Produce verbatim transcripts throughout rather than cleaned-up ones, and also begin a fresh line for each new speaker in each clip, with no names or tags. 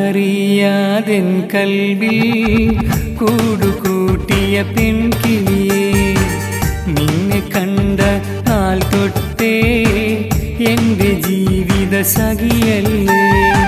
ഞാനറിയാതെൻ കൽവിൽ കൂടുകൂട്ടിയ പെൺകിളിയേ, നിന്നെ കണ്ട നാൾ തൊട്ടേ എൻ്റെ ജീവിത സഖിയല്ലേ.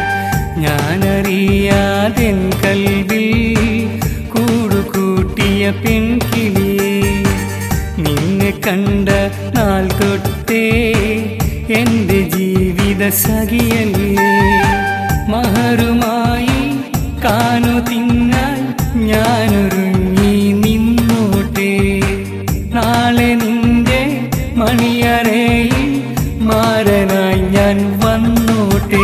ഞാനറിയാതെൻ കൽവിൽ കൂടുകൂട്ടിയ പെൺകിളിയേ, നിന്നെ കണ്ട നാൾ തൊട്ടേ എൻ്റെ ജീവിത സഖിയല്ലേ. മഹറുമായി കാനു തിന്നാൻ ഞാനൊരുങ്ങി നിന്നോട്ടെ, നാളെ നിന്റെ മണിയറയിൽ മാരനായി ഞാൻ വന്നോട്ടെ.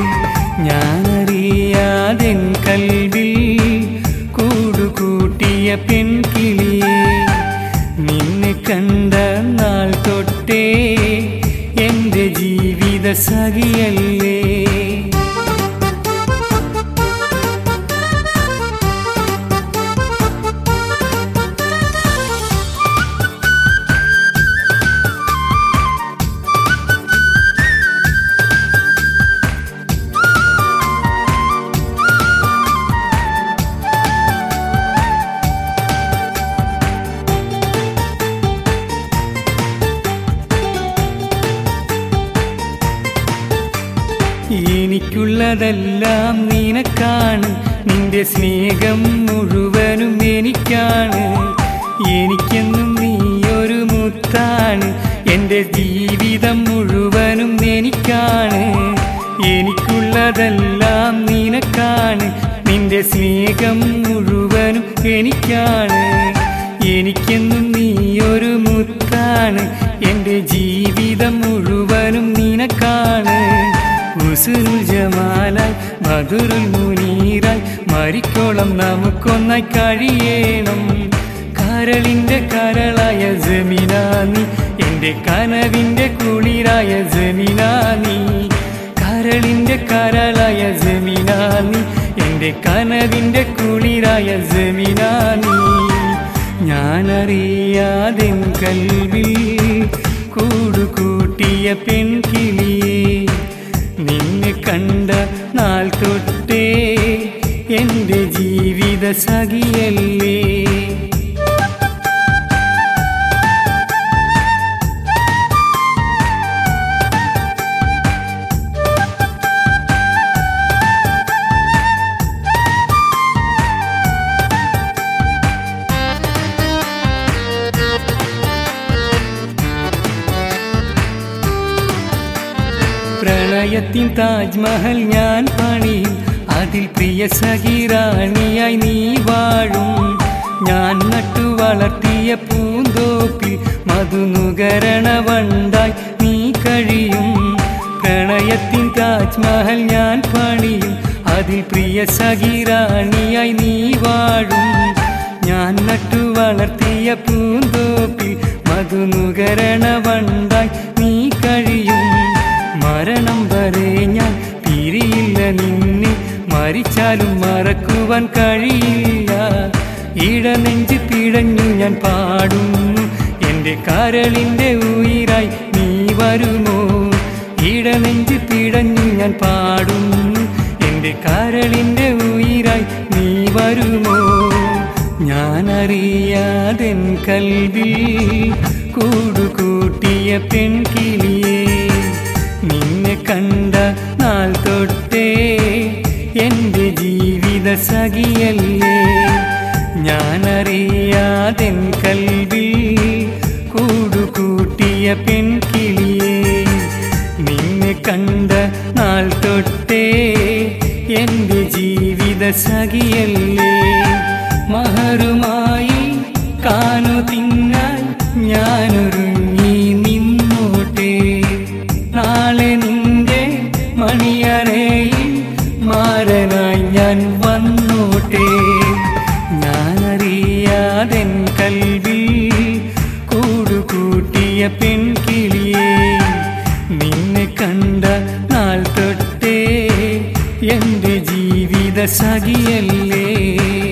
ഞാനറിയാതെൻ കൽവിൽ കൂടുകൂട്ടിയ പെൺകിളിയേ, നിന്നെ കണ്ട നാൾ തൊട്ടേ എൻ്റെ ജീവിത സഖിയല്ലേ. എനിക്കുള്ളതെല്ലാം നിനക്കാണ്, നിന്റെ സ്നേഹം മുഴുവനും എനിക്കാണ്. എനിക്കെന്നും നീയൊരു മുത്താണ്, എൻ്റെ ജീവിതം മുഴുവനും എനിക്കാണ്. എനിക്കുള്ളതെല്ലാം നിനക്കാണ്, നിന്റെ സ്നേഹം മുഴുവനും എനിക്കാണ്. എനിക്കെന്നും നീയൊരു മുത്താണ്, എൻ്റെ ജീവിതം മുഴുവനും നിനക്കാണ്. ഹുസ്നുൽ ജമാലായി ബദറുൽ മുനീറായി മരിക്കോളം നമുക്കൊന്നായി കഴിയണം. കരളിൻ്റെ കരളായ ജമീനാ നീ, എൻ്റെ കനവിൻ്റെ കുളിരായ ജമീനാ നീ. കരളിൻ്റെ കരളായ ജമീനാ നീ, എൻ്റെ കനവിൻ്റെ കുളിരായ ജമീനാ നീ. ഞാനറിയാതെൻ കൽവിൽ കൂടുകൂട്ടിയ പെൺകിളിയേ, നിന്നെ കണ്ട നാൾ തൊട്ടേ എൻ്റെ ജീവിത സഖിയല്ലേ. പ്രണയത്തിൻ താജ്മഹൽ ഞാൻ പണിയും, അതിൽ പ്രിയ സഖിറാണിയായി നീ വാഴും. ഞാൻ നട്ടു വളർത്തിയ പൂന്തോപ്പിൽ മധുനുകരണ വണ്ടായി നീ കഴിയും. പ്രണയത്തിൻ താജ്മഹൽ ഞാൻ പണിയും, അതിൽ പ്രിയ സഖിറാണിയായി നീ വാഴും. ഞാൻ നട്ടു വളർത്തിയ പൂന്തോപ്പിൽ മധുനുകരണ വണ്ടായി നീ കഴിയും. മരണം വരെ ഞാൻ പിരിയില്ല നിന്നെ, മരിച്ചാലും മറക്കുവാൻ കഴിയില്ല. ഇടനെഞ്ച് പിടഞ്ഞു ഞാൻ പാടുന്നു, എൻ്റെ കരളിൻ്റെ ഉയിരായി നീ വരുമോ. ഇടനെഞ്ച് പിടഞ്ഞു ഞാൻ പാടുന്നു, എൻ്റെ കരളിൻ്റെ ഉയിരായി നീ വരുമോ. ഞാനറിയാതെൻ കൽവിൽ കൂടുകൂട്ടിയ പെൺകിളിയേ, നിന്നെ കണ്ട നാൾ തൊട്ടേ എൻ്റെ ജീവിത സഖിയല്ലേ. ഞാനറിയാതെൻ കൽവിൽ കൂടുകൂട്ടിയ പെൺകിളിയേ, നിന്നെ കണ്ട നാൾ തൊട്ടേ എൻ്റെ ജീവിത സഖിയല്ലേ. മഹറുമായി കാനു തിന്നാൻ ഞാനൊരുങ്ങി നിന്നോട്ടെ, നാളെ നിന്റെ മണിയറയിൽ മാരനായി ഞാൻ വന്നോട്ടെ. ഞാനറിയാതെൻ കൽവിൽ കൂടുകൂട്ടിയ പെൺകിളിയേ, നിന്നെ കണ്ട നാൾ തൊട്ടേ എൻ്റെ ജീവിത സഖിയല്ലേ.